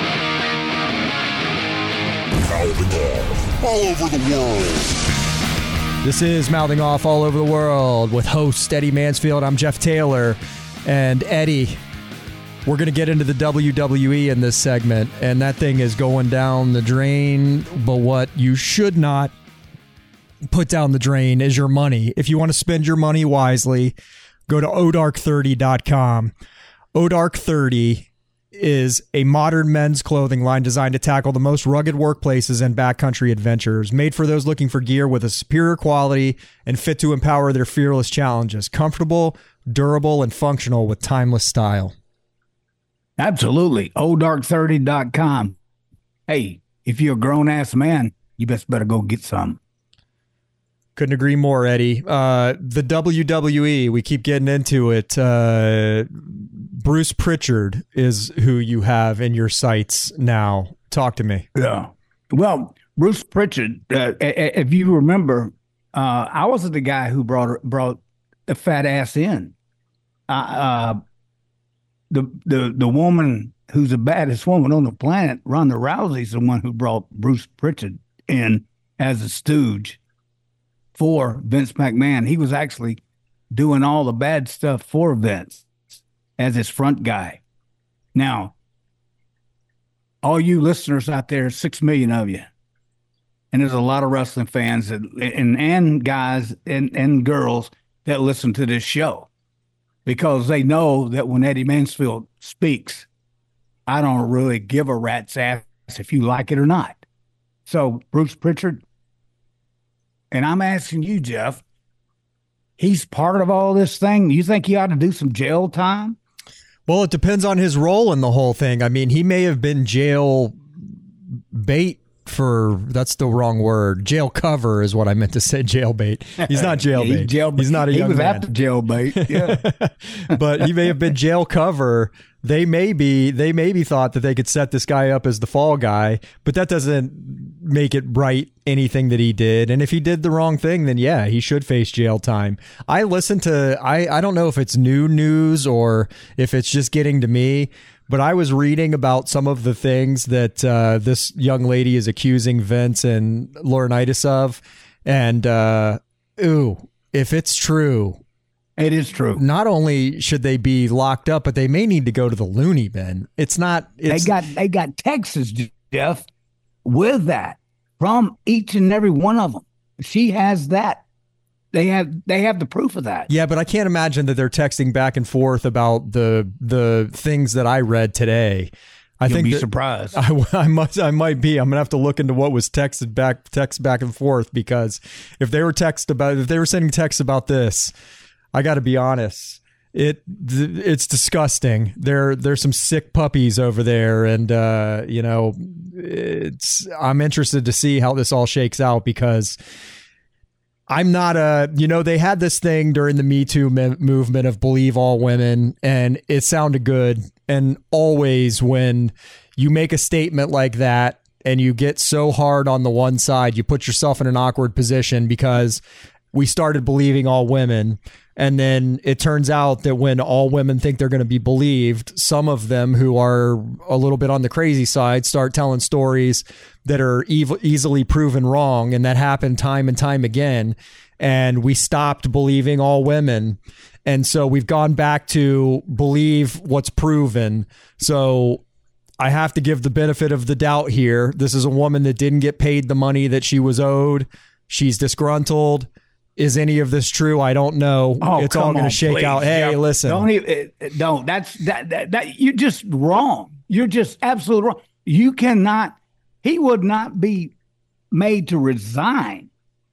Mouthing off all over the world. This is Mouthing Off All Over the World with host Eddie Mansfield. I'm Jeff Taylor. And Eddie, we're going to get into the W W E in this segment, and that thing is going down the drain. But what you should not put down the drain is your money. If you want to spend your money wisely, go to O Dark thirty dot com. O Dark thirty is a modern men's clothing line designed to tackle the most rugged workplaces and backcountry adventures, made for those looking for gear with a superior quality and fit to empower their fearless challenges. Comfortable, durable, and functional with timeless style. Absolutely. O Dark thirty dot com. Hey, if you're a grown-ass man, you best better go get some. Couldn't agree more, Eddie. Uh, the W W E, we keep getting into it. Uh, Bruce Pritchard is who you have in your sights now. Talk to me. Yeah. Well, Bruce Pritchard, uh, if you remember, uh, I was the guy who brought brought the fat ass in. Uh, uh, the the the woman who's the baddest woman on the planet, Ronda Rousey's the one who brought Bruce Pritchard in as a stooge for Vince McMahon. He was actually doing all the bad stuff for Vince as his front guy. Now, all you listeners out there, six million of you, and there's a lot of wrestling fans that, and and guys and, and girls that listen to this show because they know that when Eddie Mansfield speaks, I don't really give a rat's ass if you like it or not. So Bruce Pritchard, and I'm asking you, Jeff, he's part of all this thing. You think he ought to do some jail time? Well, it depends on his role in the whole thing. I mean, he may have been jail bait for, that's the wrong word. Jail cover is what I meant to say, jail bait. He's not jail yeah, bait. He's, jail, he's not a he young was man. after jail bait, yeah. But he may have been jail cover. They may be, they maybe thought that they could set this guy up as the fall guy, but that doesn't make it right anything that he did. And if he did the wrong thing, then yeah, he should face jail time. I listened to, I, I don't know if it's new news or if it's just getting to me, but I was reading about some of the things that uh, this young lady is accusing Vince and Laurinaitis of. And, uh, ooh, if it's true, it is true. Not only should they be locked up, but they may need to go to the loony bin. It's not. It's, they got they got Texas, Jeff, with that from each and every one of them. She has that. They have they have the proof of that. Yeah, but I can't imagine that they're texting back and forth about the the things that I read today. I You'll think be that, surprised. I, I must. I might be. I'm gonna have to look into what was texted back, text back and forth, because if they were text about, if they were sending texts about this, I got to be honest. It it's disgusting. There there's some sick puppies over there, and uh, you know, it's. I'm interested to see how this all shakes out because I'm not a. You know, they had this thing during the Me Too me- movement of believe all women, and it sounded good. And always when you make a statement like that and you get so hard on the one side, you put yourself in an awkward position because we started believing all women. And then it turns out that when all women think they're going to be believed, some of them who are a little bit on the crazy side start telling stories that are ev- easily proven wrong. And that happened time and time again. And we stopped believing all women. And so we've gone back to believe what's proven. So I have to give the benefit of the doubt here. This is a woman that didn't get paid the money that she was owed. She's disgruntled. Is any of this true? I don't know. Oh, it's all going to shake please. out. Hey, yeah. listen. Don't even, don't. That's that, that, that. You're just wrong. You're just absolutely wrong. You cannot, he would not be made to resign.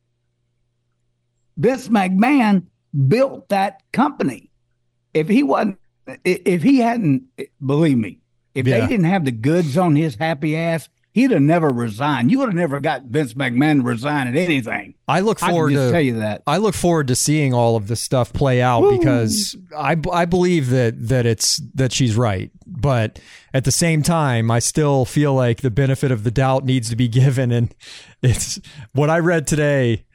Vince McMahon built that company. If he wasn't, if he hadn't, believe me, if yeah. they didn't have the goods on his happy ass, he'd have never resigned. You would have never got Vince McMahon to resign at anything. I look forward I can just to tell you that. I look forward to seeing all of this stuff play out Woo. because I, I believe that that it's that she's right. But at the same time, I still feel like the benefit of the doubt needs to be given. And it's what I read today.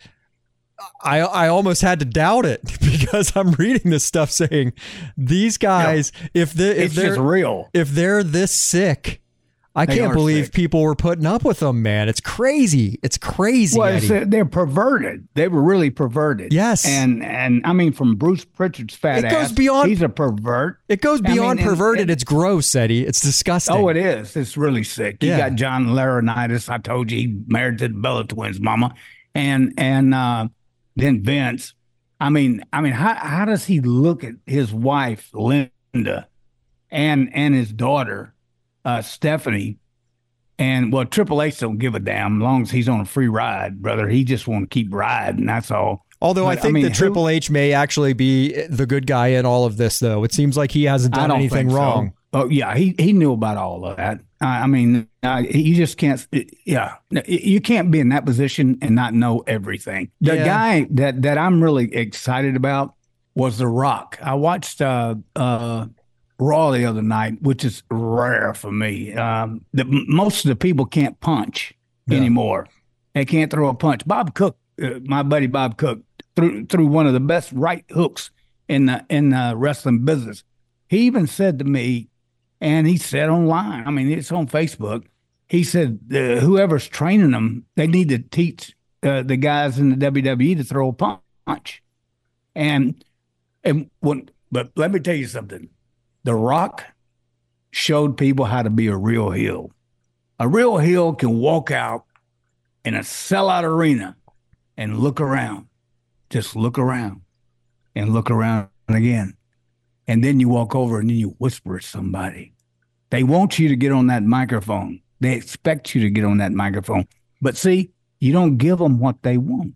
I I almost had to doubt it because I'm reading this stuff saying these guys, yeah. if they if it's they're just real, if they're this sick, I they can't believe sick. people were putting up with them, man. It's crazy. It's crazy. Well, it's, uh, they're perverted. They were really perverted. Yes. And and I mean, from Bruce Pritchard's fat it ass, goes beyond, he's a pervert. It goes beyond I mean, perverted. And, and, it's gross, Eddie. It's disgusting. Oh, it is. It's really sick. You yeah. got John Laurinaitis. I told you he married to the Bella Twins, mama. And, and, uh, then Vince, I mean, I mean, how how does he look at his wife Linda, and and his daughter uh, Stephanie, and well, Triple H don't give a damn as long as he's on a free ride, brother. He just want to keep riding. That's all. Although but, I think I mean, that Triple who, H may actually be the good guy in all of this, though. It seems like he hasn't done anything wrong. So. Oh yeah, he he knew about all of that. I mean, uh, you just can't. Yeah, you can't be in that position and not know everything. The yeah. guy that, that I'm really excited about was The Rock. I watched uh, uh, Raw the other night, which is rare for me. Um, the, most of the people can't punch yeah. anymore. They can't throw a punch. Bob Cook, uh, my buddy Bob Cook, threw threw one of the best right hooks in the in the wrestling business. He even said to me. And he said online, I mean, it's on Facebook. He said, uh, whoever's training them, they need to teach uh, the guys in the W W E to throw a punch. And and when, but let me tell you something. The Rock showed people how to be a real heel. A real heel can walk out in a sellout arena and look around. Just look around and look around again. And then you walk over and then you whisper at somebody. They want you to get on that microphone. They expect you to get on that microphone. But see, you don't give them what they want.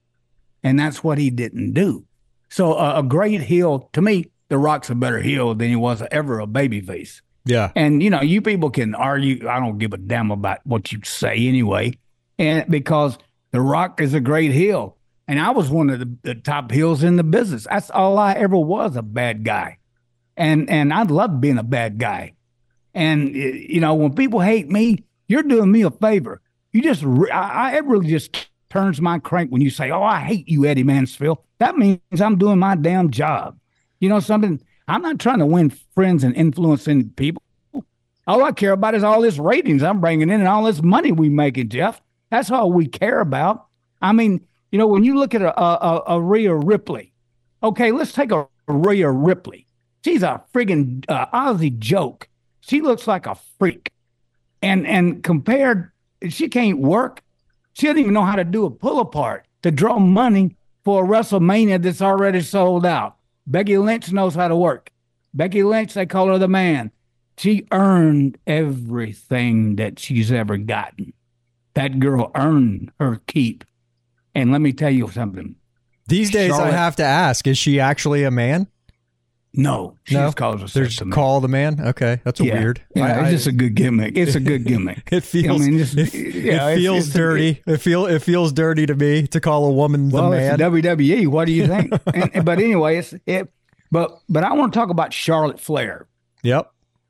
And that's what he didn't do. So uh, a great heel, to me, The Rock's a better heel than he was ever a babyface. Yeah. And, you know, you people can argue. I don't give a damn about what you say anyway. And because The Rock is a great heel. And I was one of the, the top heels in the business. That's all I ever was, a bad guy. And and I love being a bad guy. And, you know, when people hate me, you're doing me a favor. You just, I, I it really just turns my crank when you say, oh, I hate you, Eddie Mansfield. That means I'm doing my damn job. You know something? I'm not trying to win friends and influencing people. All I care about is all this ratings I'm bringing in and all this money we making, Jeff. That's all we care about. I mean, you know, when you look at a, a, a Rhea Ripley, okay, let's take a, a Rhea Ripley. She's a friggin' uh, Aussie joke. She looks like a freak. And and compared, she can't work. She doesn't even know how to do a pull apart to draw money for a WrestleMania that's already sold out. Becky Lynch knows how to work. Becky Lynch, they call her the man. She earned everything that she's ever gotten. That girl earned her keep. And let me tell you something. These days, Charlotte, I have to ask, is she actually a man? No, she no? just calls herself a man. Call the man? Okay, that's a yeah. weird. Yeah, I, it's just a good gimmick. It's a good gimmick. It feels, I mean, just, it, yeah, it feels it's, it's dirty. A, it, feel, it feels dirty to me to call a woman well, the man. It's W W E. What do you think? and, but anyway, it's, it, but, but I want to talk about Charlotte Flair. Yep.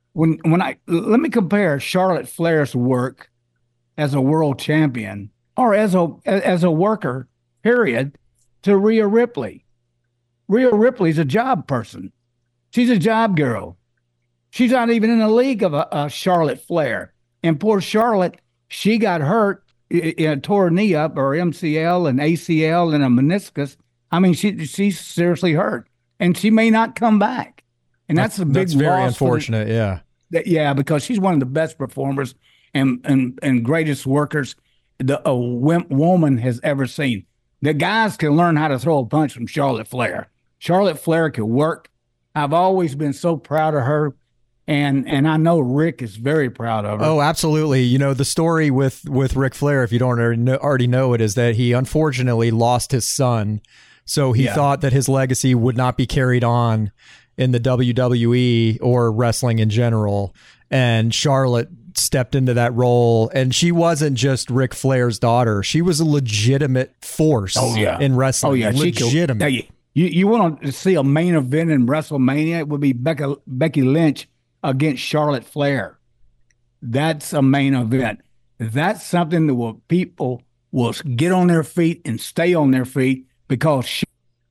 when when I let me compare Charlotte Flair's work as a world champion or as a as a worker, period, to Rhea Ripley. Rhea Ripley's a job person. She's a job girl. She's not even in the league of a, a Charlotte Flair. And poor Charlotte, she got hurt, uh, tore her knee up, or M C L and A C L and a meniscus. I mean, she she's seriously hurt, and she may not come back. And that's, that's a big That's very loss unfortunate, the, yeah. That, yeah, because she's one of the best performers and and, and greatest workers the a woman has ever seen. The guys can learn how to throw a punch from Charlotte Flair. Charlotte Flair can work. I've always been so proud of her. And and I know Rick is very proud of her. Oh, absolutely. You know, the story with, with Ric Flair, if you don't already know, already know it, is that he unfortunately lost his son. So he yeah. thought that his legacy would not be carried on in the W W E or wrestling in general. And Charlotte stepped into that role. And she wasn't just Ric Flair's daughter. She was a legitimate force oh, yeah. in wrestling. Oh, yeah. Legitimate. Could, you, you want to see a main event in WrestleMania? It would be Becca, Becky Lynch against Charlotte Flair. That's a main event. That's something that will people will get on their feet and stay on their feet because she,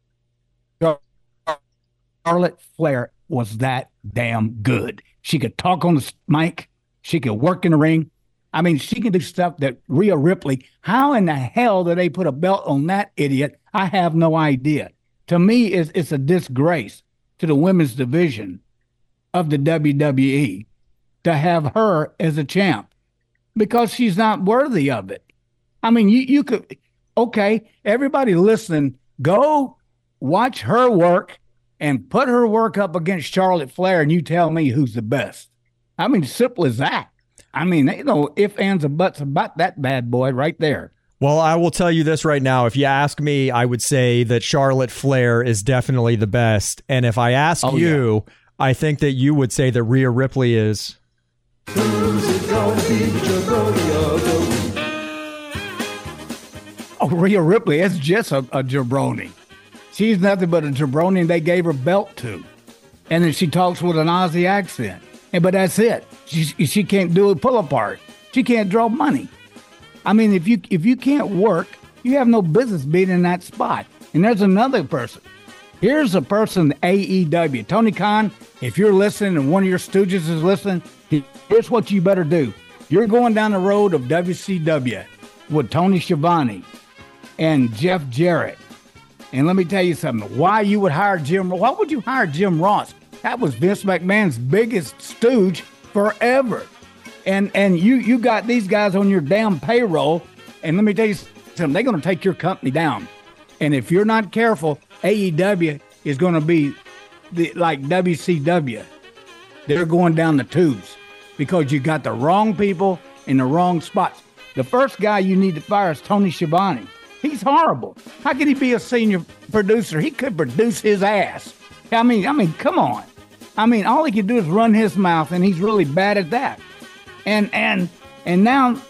Charlotte Flair was that damn good. She could talk on the mic. She could work in the ring. I mean, she could do stuff that Rhea Ripley, how in the hell did they put a belt on that idiot? I have no idea. To me, it's, it's a disgrace to the women's division of the W W E to have her as a champ because she's not worthy of it. I mean, you, you could, okay, everybody listening, go watch her work and put her work up against Charlotte Flair and you tell me who's the best. I mean, simple as that. I mean, you know, ifs, ands, or buts about that bad boy right there. Well, I will tell you this right now. If you ask me, I would say that Charlotte Flair is definitely the best. And if I ask oh, you, yeah. I think that you would say that Rhea Ripley is. Oh, Rhea Ripley is just a, a jabroni. She's nothing but a jabroni they gave her belt to. And then she talks with an Aussie accent. And, but that's it. She, she can't do a pull-apart. She can't draw money. I mean, if you if you can't work, you have no business being in that spot. And there's another person. Here's a person, A E W. Tony Khan, if you're listening and one of your stooges is listening, here's what you better do. You're going down the road of W C W with Tony Schiavone and Jeff Jarrett. And let me tell you something. Why you would hire Jim, why would you hire Jim Ross? That was Vince McMahon's biggest stooge forever. And and you you got these guys on your damn payroll, and let me tell you something, they're going to take your company down. And if you're not careful, A E W is going to be the, like W C W. They're going down the tubes because you got the wrong people in the wrong spots. The first guy you need to fire is Tony Schiavone. He's horrible. How can he be a senior producer? He could produce his ass. I mean, I mean, come on. I mean, all he can do is run his mouth, and he's really bad at that. And and and now,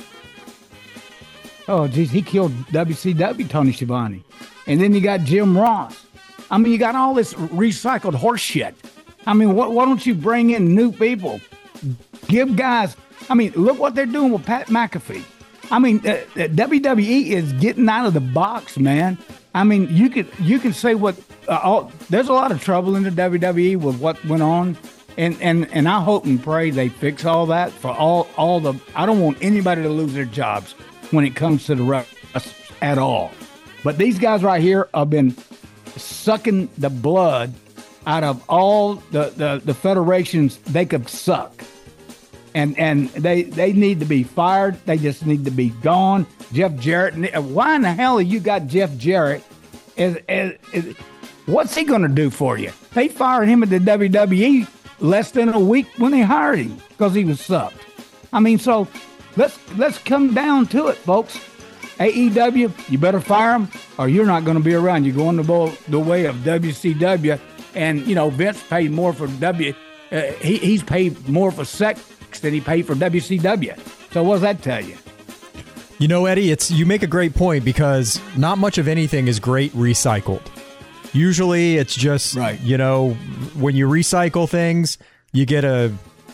oh, geez, he killed W C W, Tony Schiavone. And then you got Jim Ross. I mean, you got all this recycled horse shit. I mean, what, why don't you bring in new people? Give guys, I mean, look what they're doing with Pat McAfee. I mean, uh, uh, W W E is getting out of the box, man. I mean, you could you can say what, uh, all, there's a lot of trouble in the W W E with what went on. And, and and I hope and pray they fix all that for all, all the, I don't want anybody to lose their jobs when it comes to the rest at all. But these guys right here have been sucking the blood out of all the, the, the federations they could suck. And and they, they need to be fired. They just need to be gone. Jeff Jarrett, why in the hell have you got Jeff Jarrett? As, as, as, what's he going to do for you? They fired him at the W W E less than a week when they hired him because he was sucked. I mean, so let's let's come down to it, folks. A E W, you better fire him or you're not going to be around. You're going the, the way of W C W. And, you know, Vince paid more for W. Uh, he, he's paid more for sex than he paid for W C W. So what does that tell you? You know, Eddie, it's you make a great point because not much of anything is great recycled. Usually it's just, right. you know, when you recycle things, you get a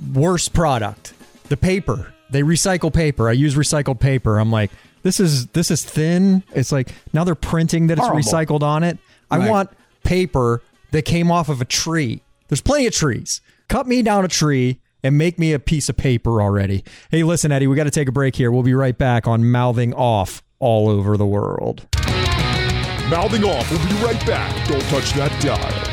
worst product, the paper. They recycle paper. I use recycled paper. I'm like, this is this is thin. It's like now they're printing that it's Horrible. recycled on it. I Right. want paper that came off of a tree. There's plenty of trees. Cut me down a tree and make me a piece of paper already. Hey, listen, Eddie, we got to take a break here. We'll be right back on Mouthing Off All Over the World. Mouthing Off. We'll be right back. Don't touch that dial.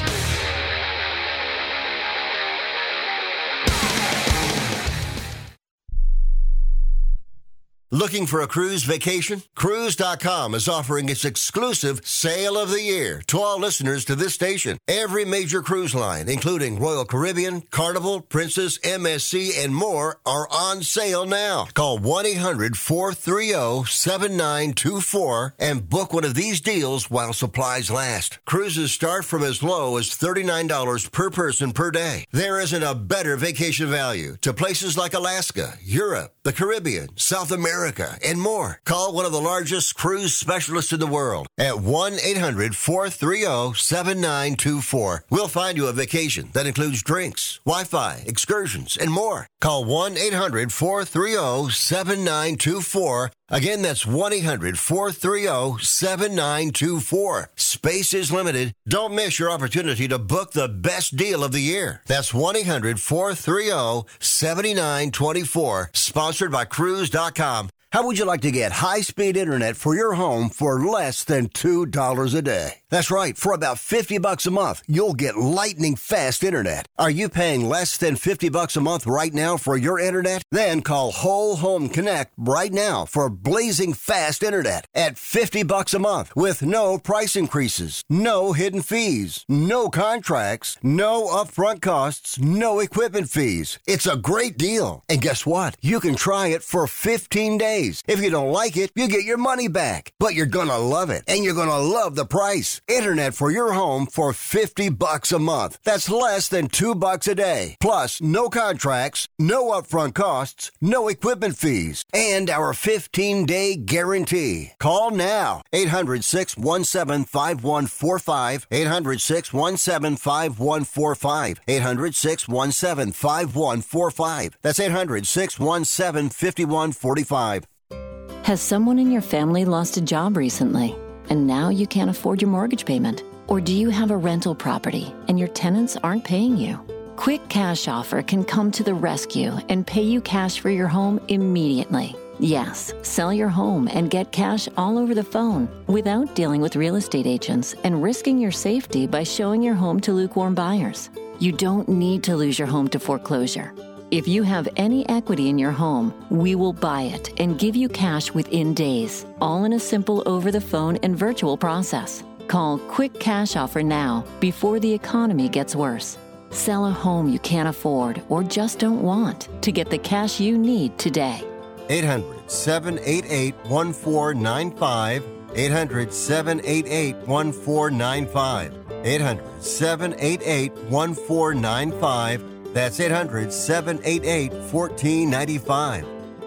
Looking for a cruise vacation? Cruise dot com is offering its exclusive Sale of the Year to all listeners to this station. Every major cruise line, including Royal Caribbean, Carnival, Princess, M S C, and more, are on sale now. Call one eight hundred four three zero seven nine two four and book one of these deals while supplies last. Cruises start from as low as thirty-nine dollars per person per day. There isn't a better vacation value to places like Alaska, Europe, the Caribbean, South America, and more. Call one of the largest cruise specialists in the world at one eight hundred four three zero seven nine two four. We'll find you a vacation that includes drinks, Wi-Fi, excursions, and more. Call one eight hundred four three zero seven nine two four. Again, that's one eight hundred four three zero seven nine two four. Space is limited. Don't miss your opportunity to book the best deal of the year. That's one eight hundred four three zero seven nine two four. Sponsored by Cruise dot com. How would you like to get high-speed internet for your home for less than two dollars a day? That's right. For about fifty bucks a month, you'll get lightning fast internet. Are you paying less than fifty bucks a month right now for your internet? Then call Whole Home Connect right now for blazing fast internet at fifty bucks a month with no price increases, no hidden fees, no contracts, no upfront costs, no equipment fees. It's a great deal. And guess what? You can try it for fifteen days. If you don't like it, you get your money back. But you're gonna love it, and you're gonna love the price. Internet for your home for fifty bucks a month. That's less than two bucks a day. Plus, no contracts, no upfront costs, no equipment fees, and our fifteen-day guarantee. Call now. eight hundred six one seven five one four five. eight hundred six one seven five one four five. eight hundred six one seven five one four five. That's eight hundred six one seven five one four five. Has someone in your family lost a job recently, and now you can't afford your mortgage payment? Or do you have a rental property and your tenants aren't paying you? Quick Cash Offer can come to the rescue and pay you cash for your home immediately. Yes, sell your home and get cash all over the phone without dealing with real estate agents and risking your safety by showing your home to lukewarm buyers. You don't need to lose your home to foreclosure. If you have any equity in your home, we will buy it and give you cash within days, all in a simple over-the-phone and virtual process. Call Quick Cash Offer now before the economy gets worse. Sell a home you can't afford or just don't want to get the cash you need today. eight hundred seven eight eight one four nine five. eight hundred seven eight eight one four nine five. eight hundred seven eight eight one four nine five. That's eight hundred seven eight eight one four nine five.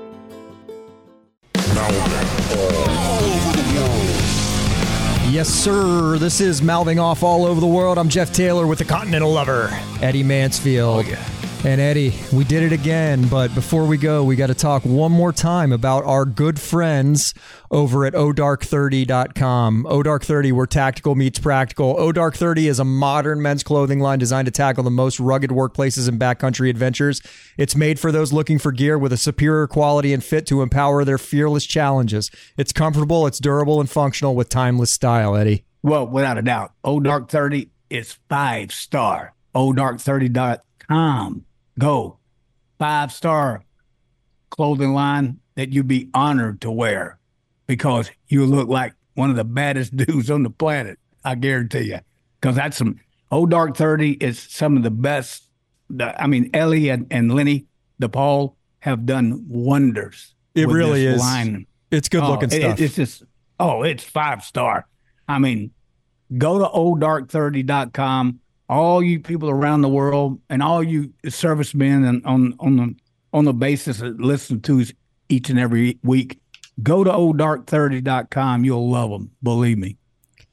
Yes, sir. This is Mouthing Off All Over the World. I'm Jeff Taylor with the Continental Lover, Eddie Mansfield. Oh, yeah. And Eddie, we did it again, but before we go, we got to talk one more time about our good friends over at O Dark thirty dot com. O Dark thirty, where tactical meets practical. O Dark thirty is a modern men's clothing line designed to tackle the most rugged workplaces and backcountry adventures. It's made for those looking for gear with a superior quality and fit to empower their fearless challenges. It's comfortable, it's durable, and functional with timeless style, Eddie. Well, without a doubt, O Dark thirty is five star. O Dark thirty dot com. Go. Five-star clothing line that you'd be honored to wear because you look like one of the baddest dudes on the planet. I guarantee you. Because that's some, O Dark thirty is some of the best. The, I mean, Ellie and, and Lenny DePaul have done wonders. It with really this is. Line. It's good looking oh, stuff. It, it's just, oh, it's five-star. I mean, go to O Dark thirty dot com. All you people around the world and all you servicemen and on on the on the basis that listen to us each and every week, go to O Dark thirty dot com. You'll love them, believe me.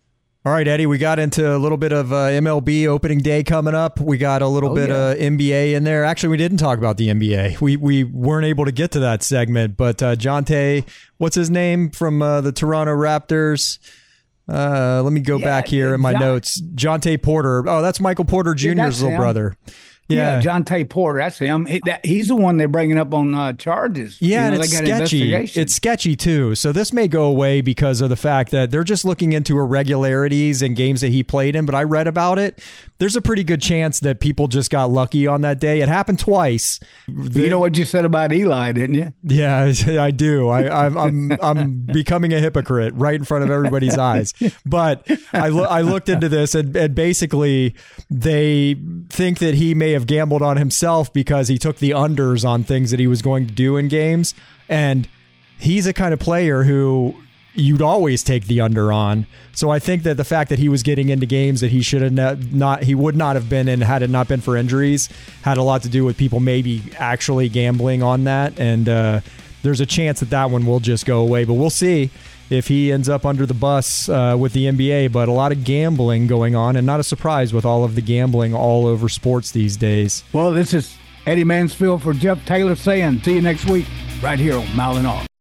All right, Eddie, we got into a little bit of uh, M L B opening day coming up. We got a little oh, bit of yeah. uh, N B A in there. Actually, we didn't talk about the N B A. We we weren't able to get to that segment, but uh, Jonte, what's his name from uh, the Toronto Raptors? Uh, let me go yeah, back here in my John, notes. Jonte Porter. Oh, that's Michael Porter Junior's yeah, little him. brother. Yeah, yeah Jonte Porter. That's him. He, that, he's the one they're bringing up on uh, charges. Yeah, you know, and it's sketchy. It's sketchy, too. So this may go away because of the fact that they're just looking into irregularities in games that he played in. But I read about it. There's a pretty good chance that people just got lucky on that day. It happened twice. You know what you said about Eli, didn't you? Yeah, I do. I, I'm I'm I'm becoming a hypocrite right in front of everybody's eyes. But I, lo- I looked into this, and, and basically they think that he may have gambled on himself because he took the unders on things that he was going to do in games. And he's a kind of player who you'd always take the under on. So I think that the fact that he was getting into games that he should have not, he would not have been in had it not been for injuries, had a lot to do with people maybe actually gambling on that. And uh, there's a chance that that one will just go away, but we'll see if he ends up under the bus uh, with the N B A. But a lot of gambling going on, and not a surprise with all of the gambling all over sports these days. Well, this is Eddie Mansfield for Jeff Taylor saying, see you next week right here on Mile and Off.